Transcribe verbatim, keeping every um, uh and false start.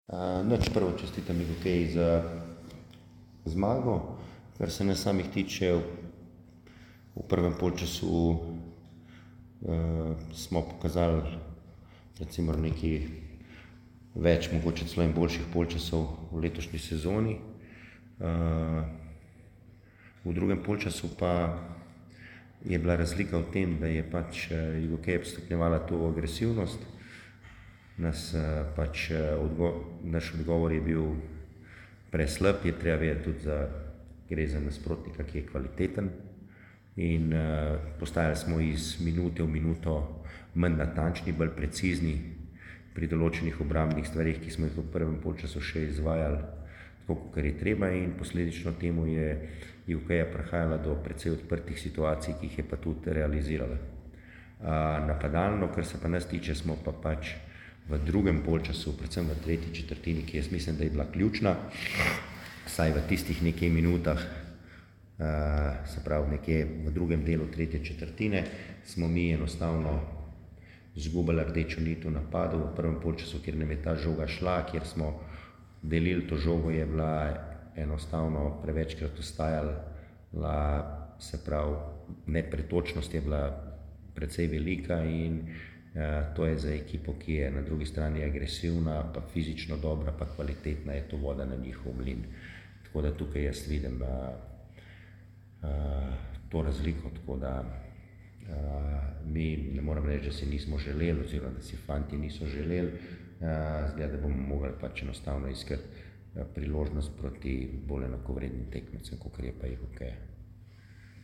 Uh, Nič prvo čestitam Igokej za zmago. Kar se nas samih tiče, v prvem polčasu uh, smo pokazali recimo nekaj več, mogoče celo in boljših polčasov v letošnji sezoni. Uh, v drugem polčasu pa je bila razlika v tem, da je pač Igokej stopnjevala to agresivnost. Nas, pač, odgo naš odgovor je bil preslab, je treba vedeti tudi, da gre za nasprotnika, ki je kvaliteten. In uh, postajali smo iz minute v minuto manj natančni, bolj precizni pri določenih obrambnih stvarih, ki smo jih v prvem polčasu še izvajali tako, kot je treba, in posledično temu je Igokeja prihajala do precej odprtih situacij, ki jih je pa tudi realizirala. Uh, napadalno, kar se pa nas tiče, smo pa pač v drugem polčasu, predvsem v tretji četrtini, ki jaz mislim, da je bila ključna, vsaj v tistih nekaj minutah, uh, se pravi nekje v drugem delu tretje četrtine, smo mi enostavno izgubili rdečo nit v napadu. V prvem polčasu, kjer nam je ta žoga šla, kjer smo delili to žogo, je bila enostavno prevečkrat ostajala, se pravi, nepretočnost je bila precej velika in Uh, to je za ekipo, ki je na drugi strani agresivna, pa fizično dobra, pa kvalitetna, je to voda na njihov mlin. Tako da tukaj jaz vidim uh, uh, to razliko, tako da uh, mi ne moram reči, da si nismo želeli, oziroma da si fanti niso želeli, uh, zgleda, da bomo mogli pač enostavno iskati uh, priložnost proti bolj enakovrednim tekmecem, kakor je pa Igokej.